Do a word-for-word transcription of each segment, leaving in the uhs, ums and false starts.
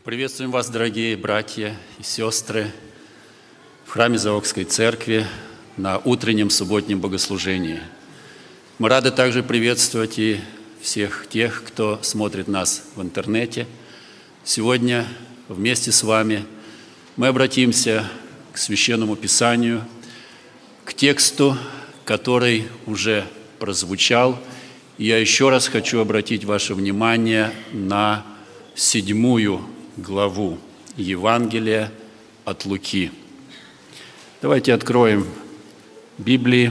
Приветствуем вас, дорогие братья и сестры, в храме Заокской церкви на утреннем субботнем богослужении. Мы рады также приветствовать и всех тех, кто смотрит нас в интернете. Сегодня вместе с вами мы обратимся к Священному Писанию, к тексту, который уже прозвучал. И я еще раз хочу обратить ваше внимание на седьмую главу Евангелия от Луки. Давайте откроем Библии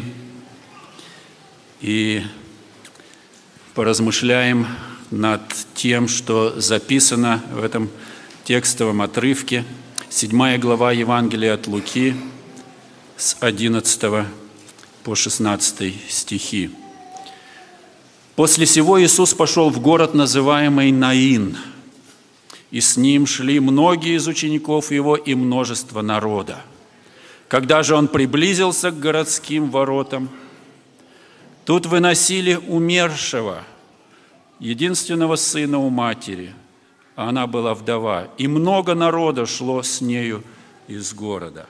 и поразмышляем над тем, что записано в этом текстовом отрывке. Седьмая глава Евангелия от Луки с одиннадцатого по шестнадцатый стихи. «После сего Иисус пошел в город, называемый Наин, и с ним шли многие из учеников его и множество народа. Когда же он приблизился к городским воротам, тут выносили умершего, единственного сына у матери, а она была вдова, и много народа шло с нею из города».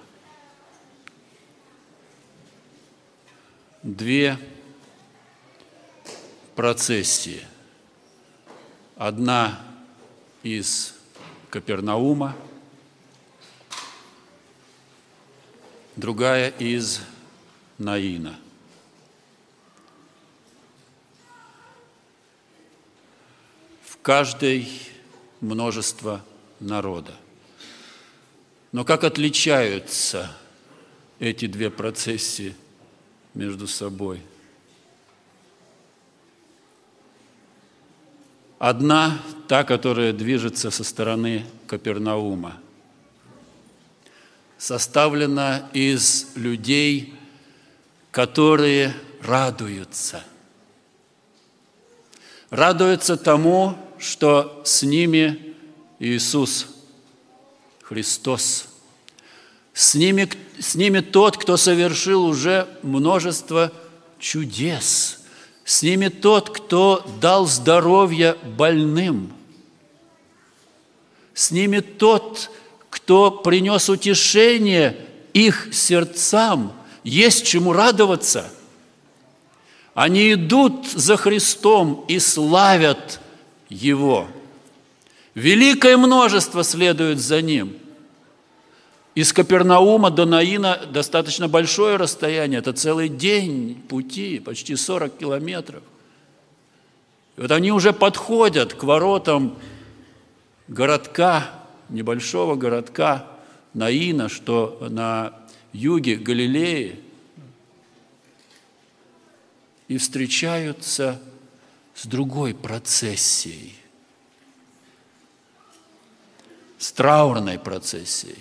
Две процессии. Одна из Капернаума, другая из Наина. В каждой множество народа. Но как отличаются эти две процессии между собой? Одна, та, которая движется со стороны Капернаума, составлена из людей, которые радуются. Радуются тому, что с ними Иисус Христос. С ними, с ними тот, кто совершил уже множество чудес. С ними тот, кто дал здоровье больным. С ними тот, кто принес утешение их сердцам. Есть чему радоваться. Они идут за Христом и славят Его. Великое множество следует за Ним. Из Капернаума до Наина достаточно большое расстояние. Это целый день пути, почти сорок километров. И вот они уже подходят к воротам городка, небольшого городка Наина, что на юге Галилеи, и встречаются с другой процессией, с траурной процессией.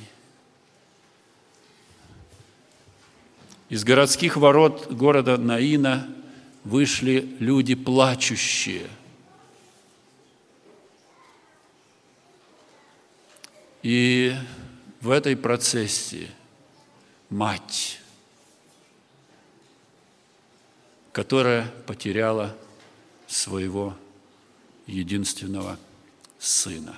Из городских ворот города Наина вышли люди плачущие. И в этой процессии мать, которая потеряла своего единственного сына.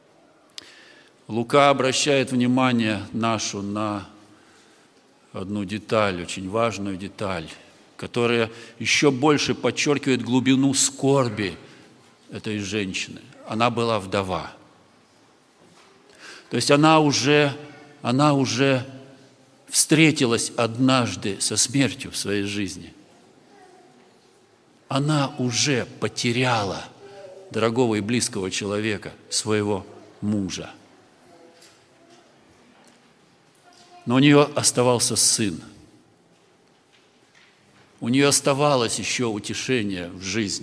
Лука обращает внимание нашу на одну деталь, очень важную деталь, которая еще больше подчеркивает глубину скорби этой женщины. Она была вдова. То есть она уже, она уже встретилась однажды со смертью в своей жизни. Она уже потеряла дорогого и близкого человека, своего мужа. Но у нее оставался сын. У нее оставалось еще утешение в жизни.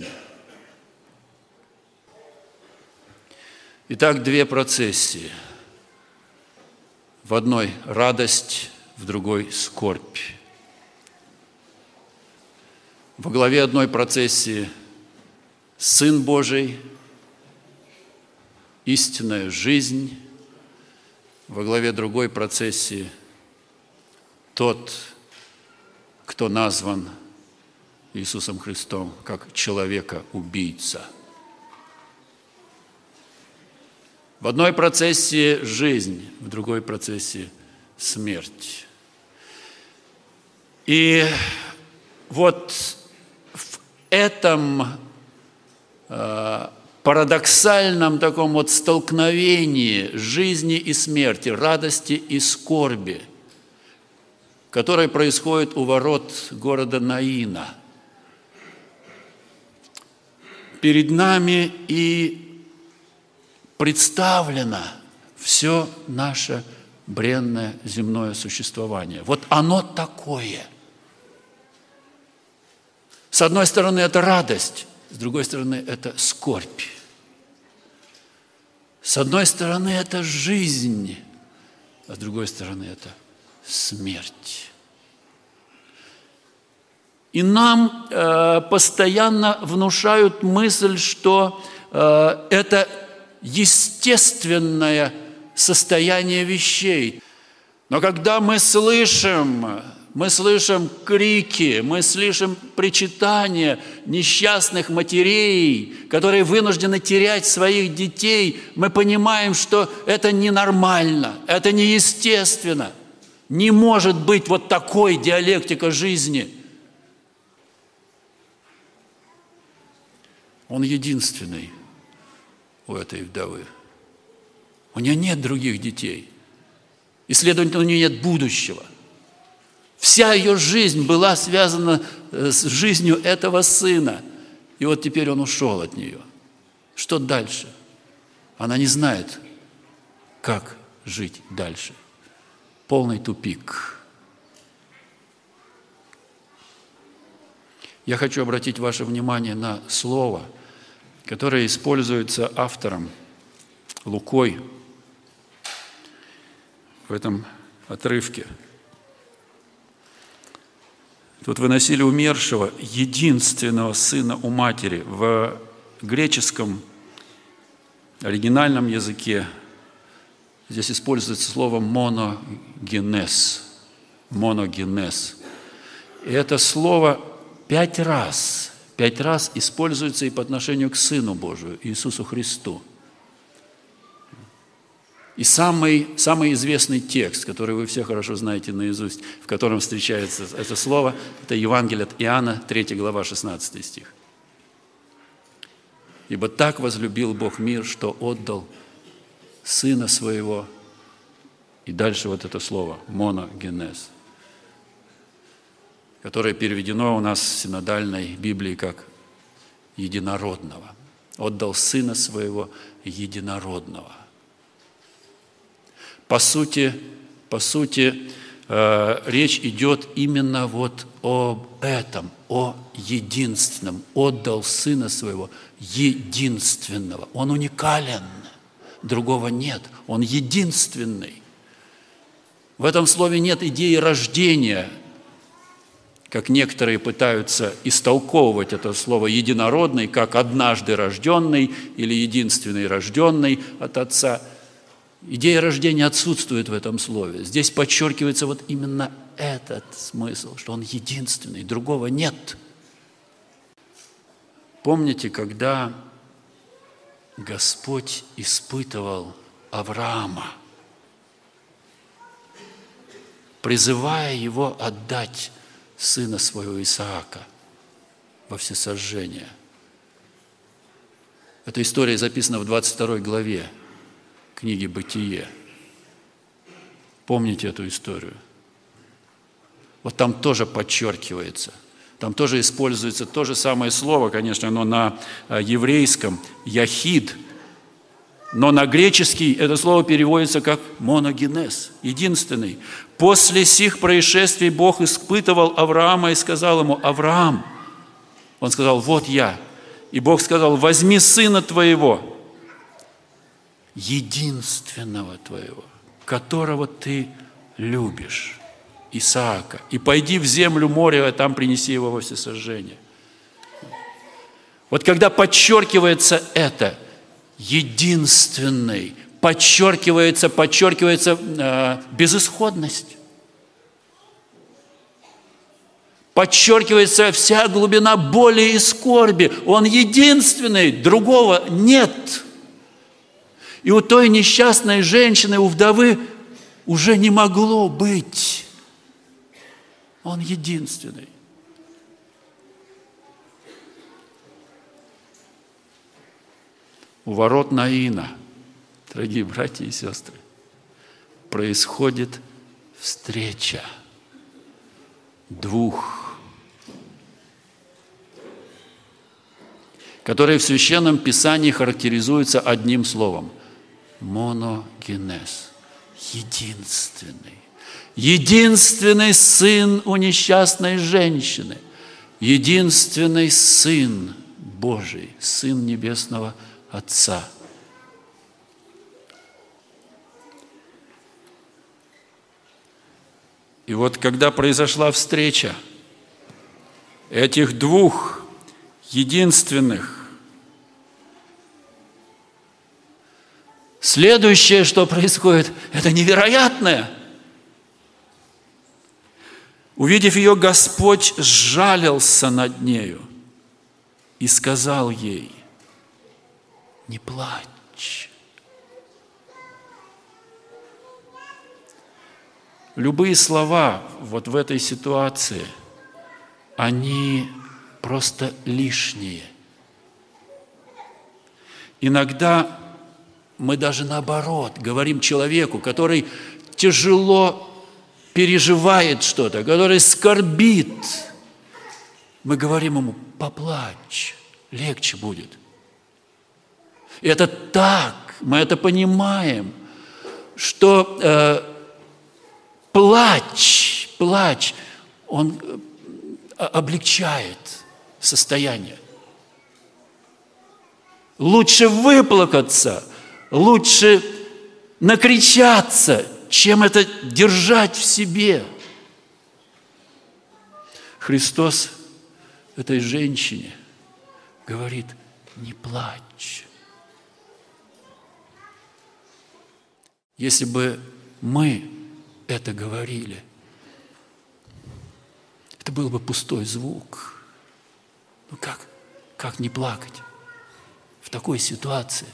Итак, две процессии. В одной радость, в другой скорбь. Во главе одной процессии Сын Божий, истинная жизнь. Во главе другой процессии тот, кто назван Иисусом Христом как человека-убийца. В одной процессии жизнь, в другой процессии смерть. И вот в этом э, парадоксальном таком вот столкновении жизни и смерти, радости и скорби, которое происходит у ворот города Наина, перед нами и представлено все наше бренное земное существование. Вот оно такое. С одной стороны, это радость, с другой стороны, это скорбь. С одной стороны, это жизнь, а с другой стороны, это смерть. И нам э, постоянно внушают мысль, что э, это естественное состояние вещей. Но когда мы слышим, мы слышим крики, мы слышим причитания несчастных матерей, которые вынуждены терять своих детей, мы понимаем, что это ненормально, это неестественно. Не может быть вот такой диалектика жизни. Он единственный у этой вдовы. У нее нет других детей. И, следовательно, у нее нет будущего. Вся ее жизнь была связана с жизнью этого сына. И вот теперь он ушел от нее. Что дальше? Она не знает, как жить дальше. Полный тупик. Я хочу обратить ваше внимание на слово, которое используется автором Лукой в этом отрывке. Тут выносили умершего, единственного сына у матери. В греческом оригинальном языке здесь используется слово моногенез. Моногенез. И это слово пять раз, пять раз используется и по отношению к Сыну Божию, Иисусу Христу. И самый, самый известный текст, который вы все хорошо знаете наизусть, в котором встречается это слово, это Евангелие от Иоанна, третья глава, шестнадцатый стих. «Ибо так возлюбил Бог мир, что отдал Сына Своего». И дальше вот это слово «моногенез», которое переведено у нас в синодальной Библии как «единородного». Отдал Сына Своего единородного. По сути, по сути э, речь идет именно вот об этом, о единственном. Отдал Сына Своего единственного. Он уникален, другого нет. Он единственный. В этом слове нет идеи рождения, как некоторые пытаются истолковывать это слово «единородный», как «однажды рожденный» или «единственный рожденный от Отца». Идея рождения отсутствует в этом слове. Здесь подчеркивается вот именно этот смысл, что он единственный, другого нет. Помните, когда Господь испытывал Авраама, призывая его отдать сына своего Исаака во всесожжение? Эта история записана в двадцать второй главе книги «Бытие». Помните эту историю? Вот там тоже подчеркивается, там тоже используется то же самое слово, конечно, но на еврейском «яхид», но на греческий это слово переводится как «моногенез», единственный. «После сих происшествий Бог испытывал Авраама и сказал ему: Авраам». Он сказал: «Вот я». И Бог сказал: «Возьми сына твоего, единственного твоего, которого ты любишь, Исаака, и пойди в землю моря, а там принеси его во всесожжение». Вот когда подчеркивается это, единственный, подчеркивается, подчеркивается э, безысходность, подчеркивается вся глубина боли и скорби. Он единственный, другого нет. И у той несчастной женщины, у вдовы, уже не могло быть. Он единственный. У ворот Наина, дорогие братья и сестры, происходит встреча двух, которые в Священном Писании характеризуются одним словом – моногенез, единственный. Единственный сын у несчастной женщины, единственный сын Божий, сын Небесного Отца. И вот когда произошла встреча этих двух единственных, следующее, что происходит, это невероятное. Увидев ее, Господь сжалился над нею и сказал ей: не плачь. Любые слова вот в этой ситуации, они просто лишние. Иногда мы даже наоборот говорим человеку, который тяжело переживает что-то, который скорбит, мы говорим ему: поплачь, легче будет. И это так, мы это понимаем, что э, плач, плач, он облегчает состояние. Лучше выплакаться, лучше накричаться, чем это держать в себе. Христос этой женщине говорит: не плачь. Если бы мы это говорили, это был бы пустой звук. Ну как, как не плакать в такой ситуации?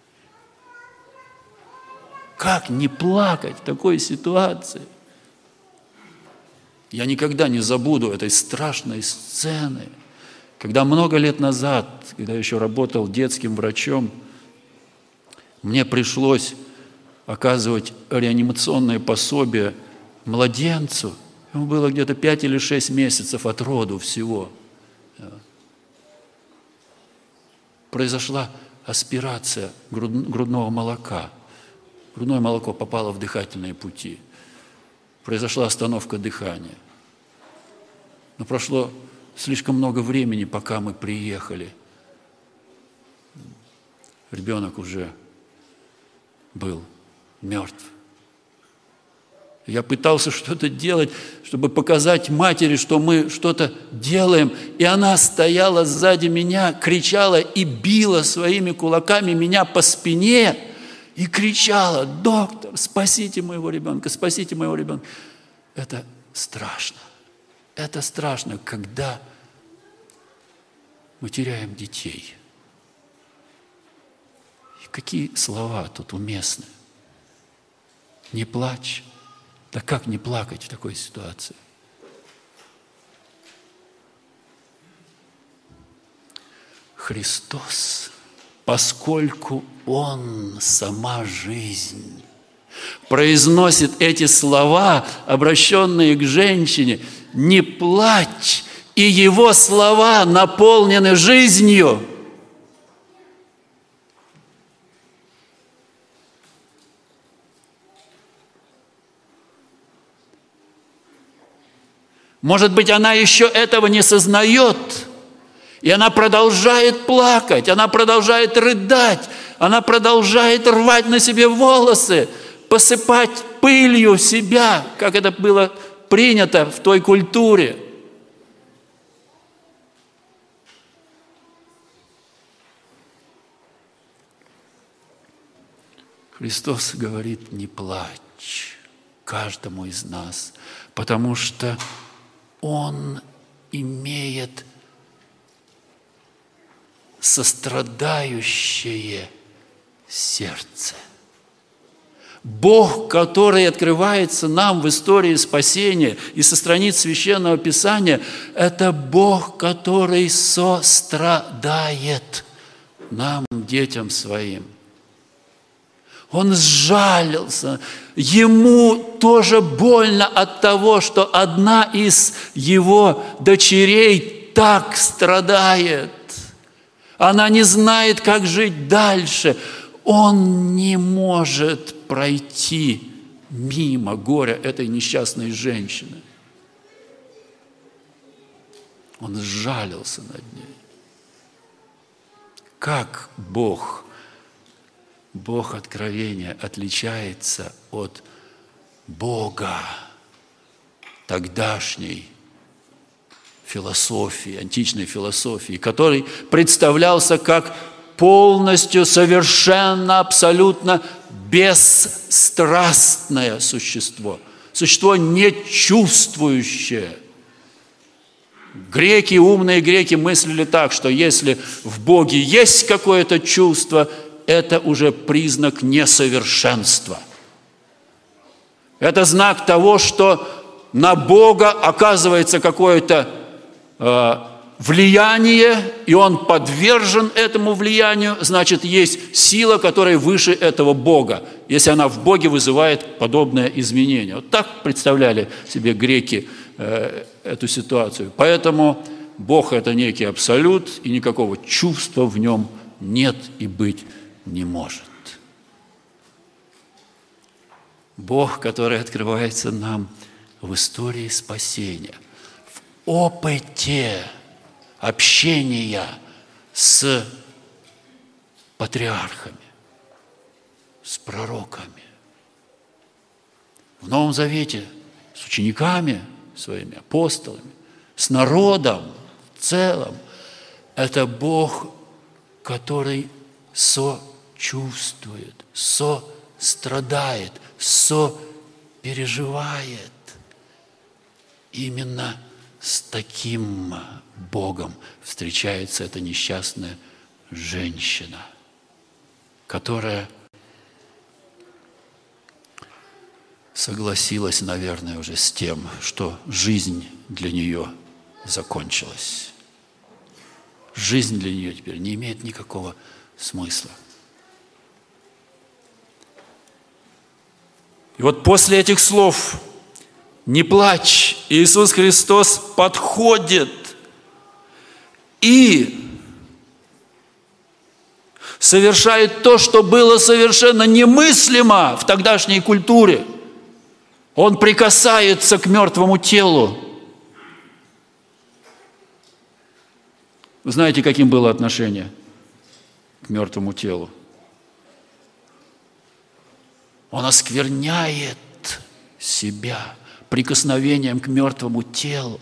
Как не плакать в такой ситуации? Я никогда не забуду этой страшной сцены, когда много лет назад, когда я еще работал детским врачом, мне пришлось оказывать реанимационное пособие младенцу. Ему было где-то пять или шесть месяцев от роду всего. Произошла аспирация грудного молока. Грудное молоко попало в дыхательные пути. Произошла остановка дыхания. Но прошло слишком много времени, пока мы приехали. Ребенок уже был мертв. Я пытался что-то делать, чтобы показать матери, что мы что-то делаем. И она стояла сзади меня, кричала и била своими кулаками меня по спине. И кричала: доктор, спасите моего ребенка, спасите моего ребенка. Это страшно. Это страшно, когда мы теряем детей. И какие слова тут уместны? Не плачь. Да как не плакать в такой ситуации? Христос, поскольку Он сама жизнь, произносит эти слова, обращенные к женщине: не плачь, и Его слова наполнены жизнью. Может быть, она еще этого не сознает, и она продолжает плакать, она продолжает рыдать, она продолжает рвать на себе волосы, посыпать пылью себя, как это было принято в той культуре. Христос говорит: не плачь каждому из нас, потому что Он имеет сострадающее сердце. Бог, который открывается нам в истории спасения и со страниц Священного Писания, это Бог, который сострадает нам, детям своим. Он сжалился. Ему тоже больно от того, что одна из его дочерей так страдает. Она не знает, как жить дальше. Он не может пройти мимо горя этой несчастной женщины. Он сжалился над ней. Как Бог, Бог откровения отличается от Бога тогдашней философии, античной философии, который представлялся как полностью, совершенно, абсолютно бесстрастное существо, существо не чувствующее. Греки, умные греки мыслили так, что если в Боге есть какое-то чувство, это уже признак несовершенства. Это знак того, что на Бога оказывается какое-то э, влияние, и он подвержен этому влиянию, значит, есть сила, которая выше этого Бога, если она в Боге вызывает подобное изменение. Вот так представляли себе греки э, эту ситуацию. Поэтому Бог – это некий абсолют, и никакого чувства в нем нет и быть не может. Бог, который открывается нам в истории спасения, в опыте общения с патриархами, с пророками. В Новом Завете с учениками своими, апостолами, с народом в целом. Это Бог, который сочувствует, сострадает, сопереживает. Именно с таким Богом встречается эта несчастная женщина, которая согласилась, наверное, уже с тем, что жизнь для нее закончилась. Жизнь для нее теперь не имеет никакого смысла. И вот после этих слов «Не плачь», Иисус Христос подходит и совершает то, что было совершенно немыслимо в тогдашней культуре. Он прикасается к мертвому телу. Вы знаете, каким было отношение к мертвому телу? Он оскверняет себя прикосновением к мертвому телу.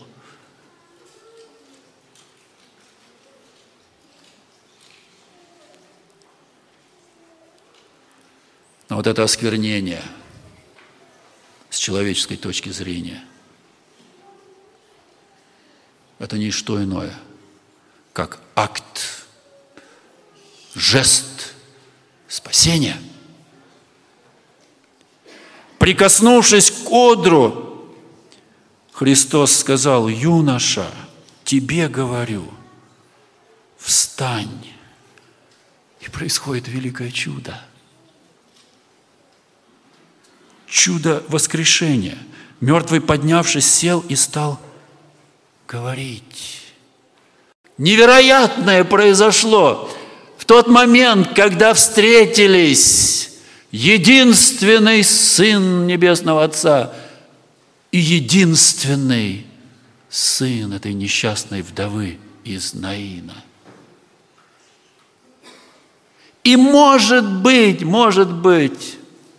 Но вот это осквернение с человеческой точки зрения – это не что иное, как акт, жест спасения. Прикоснувшись к одру, Христос сказал: «Юноша, тебе говорю, встань». И происходит великое чудо. Чудо воскрешения. Мертвый, поднявшись, сел и стал говорить. Невероятное произошло в тот момент, когда встретились единственный Сын Небесного Отца и единственный сын этой несчастной вдовы из Наина. И может быть, может быть,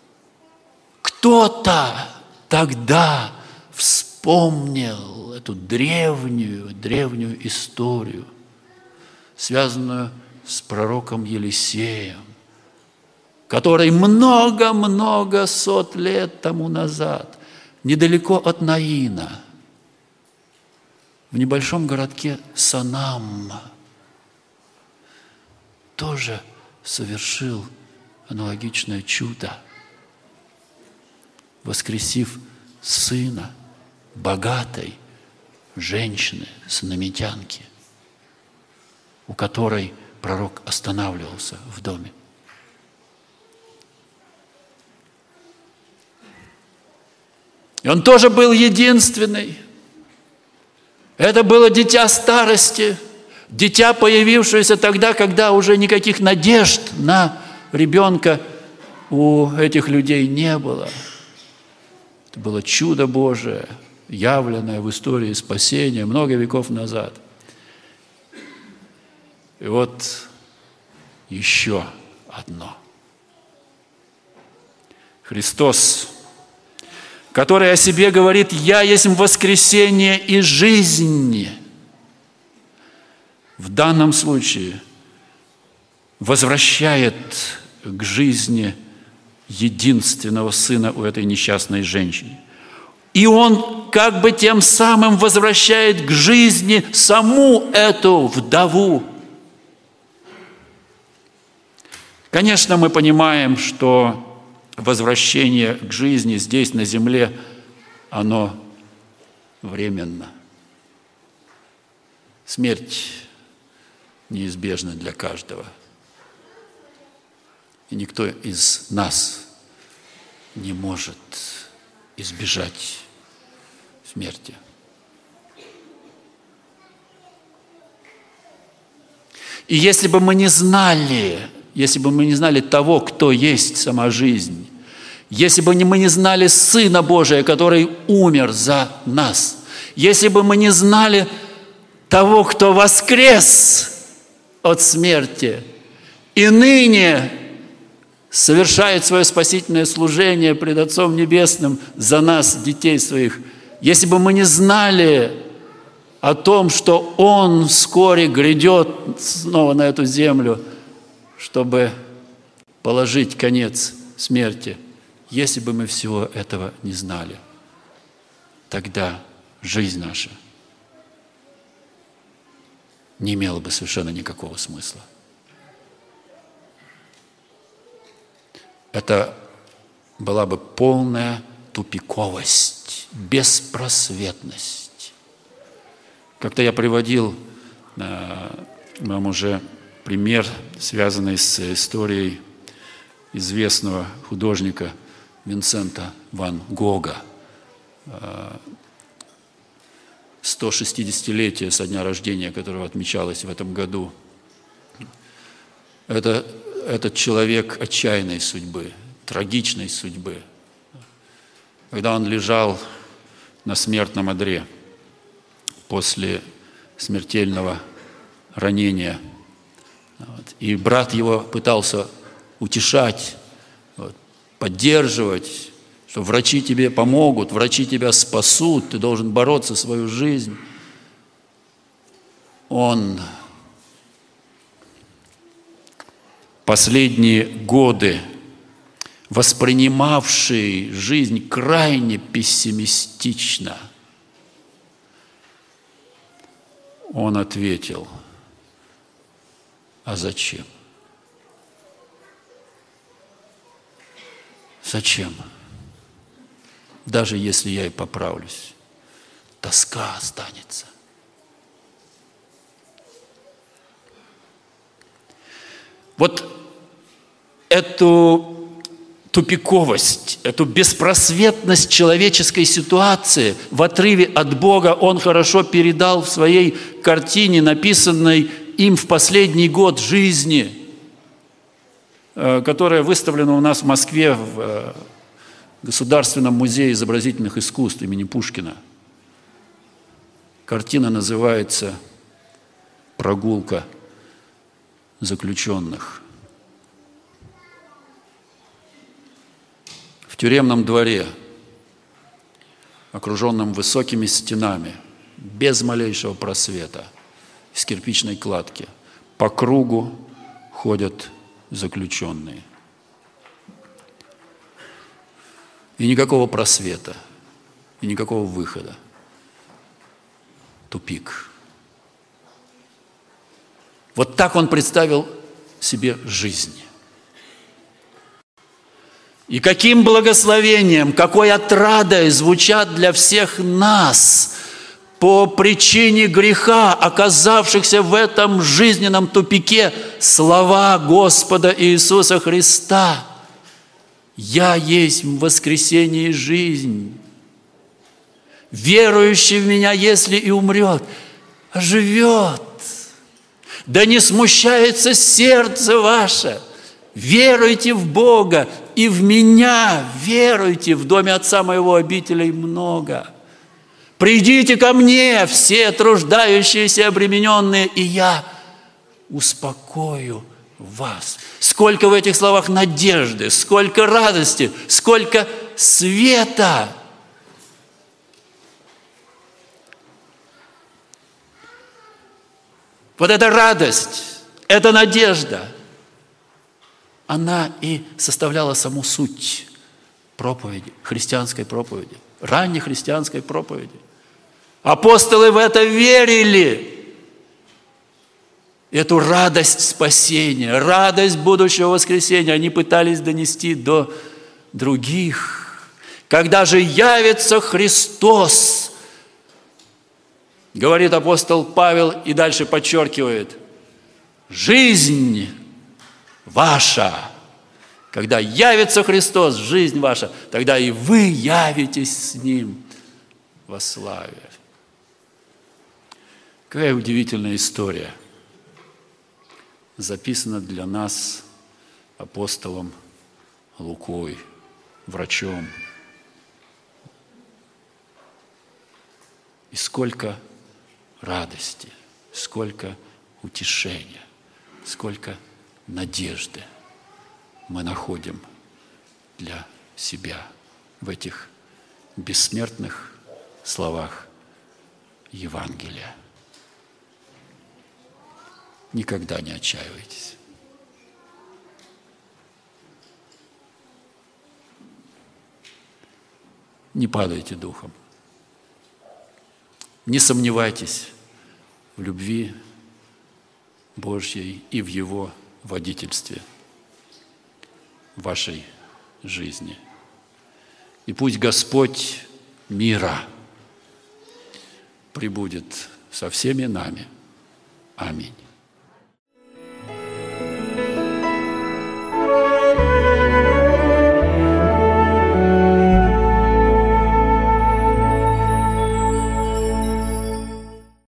кто-то тогда вспомнил эту древнюю, древнюю историю, связанную с пророком Елисеем, который много-много сот лет тому назад, недалеко от Наина, в небольшом городке Санам, тоже совершил аналогичное чудо, воскресив сына богатой женщины, самаритянки, у которой пророк останавливался в доме. И он тоже был единственный. Это было дитя старости, дитя, появившееся тогда, когда уже никаких надежд на ребенка у этих людей не было. Это было чудо Божие, явленное в истории спасения много веков назад. И вот еще одно. Христос, который о себе говорит: «Я есть воскресение и жизнь», в данном случае возвращает к жизни единственного сына у этой несчастной женщины. И он как бы тем самым возвращает к жизни саму эту вдову. Конечно, мы понимаем, что возвращение к жизни здесь, на земле, оно временно. Смерть неизбежна для каждого. И никто из нас не может избежать смерти. И если бы мы не знали, если бы мы не знали того, кто есть сама жизнь, если бы мы не знали Сына Божия, который умер за нас, если бы мы не знали того, кто воскрес от смерти и ныне совершает свое спасительное служение пред Отцом Небесным за нас, детей своих, если бы мы не знали о том, что Он вскоре грядет снова на эту землю, чтобы положить конец смерти, если бы мы всего этого не знали, тогда жизнь наша не имела бы совершенно никакого смысла. Это была бы полная тупиковость, беспросветность. Как-то я приводил э, вам уже пример, связанный с историей известного художника Винсента ван Гога. сто шестидесятилетие со дня рождения, которого отмечалось в этом году. Это, этот человек отчаянной судьбы, трагичной судьбы. Когда он лежал на смертном одре после смертельного ранения, вот, и брат его пытался утешать, вот, поддерживать, что врачи тебе помогут, врачи тебя спасут, ты должен бороться за свою жизнь. Он последние годы, воспринимавший жизнь крайне пессимистично, он ответил: а зачем? Зачем? Даже если я и поправлюсь, тоска останется. Вот эту тупиковость, эту беспросветность человеческой ситуации в отрыве от Бога он хорошо передал в своей картине, написанной им в последний год жизни, которая выставлена у нас в Москве в Государственном музее изобразительных искусств имени Пушкина. Картина называется «Прогулка заключенных». В тюремном дворе, окруженном высокими стенами, без малейшего просвета, из кирпичной кладки, по кругу ходят заключенные. И никакого просвета, и никакого выхода. Тупик. Вот так он представил себе жизнь. И каким благословением, какой отрадой звучат для всех нас по причине греха, оказавшихся в этом жизненном тупике, слова Господа Иисуса Христа: «Я есть воскресение и жизнь. Верующий в Меня, если и умрет, оживет. Да не смущается сердце ваше. Веруйте в Бога и в Меня веруйте. В доме Отца Моего обителей много. Придите ко Мне, все труждающиеся и обремененные, и Я успокою вас». Сколько в этих словах надежды, сколько радости, сколько света. Вот эта радость, эта надежда, она и составляла саму суть проповеди, христианской проповеди, ранней христианской проповеди. Апостолы в это верили. Эту радость спасения, радость будущего воскресения они пытались донести до других. Когда же явится Христос, говорит апостол Павел и дальше подчеркивает: жизнь ваша. Когда явится Христос, жизнь ваша, тогда и вы явитесь с Ним во славе. Какая удивительная история записана для нас апостолом Лукой, врачом. И сколько радости, сколько утешения, сколько надежды мы находим для себя в этих бессмертных словах Евангелия. Никогда не отчаивайтесь. Не падайте духом. Не сомневайтесь в любви Божьей и в Его водительстве в вашей жизни. И пусть Господь мира пребудет со всеми нами. Аминь.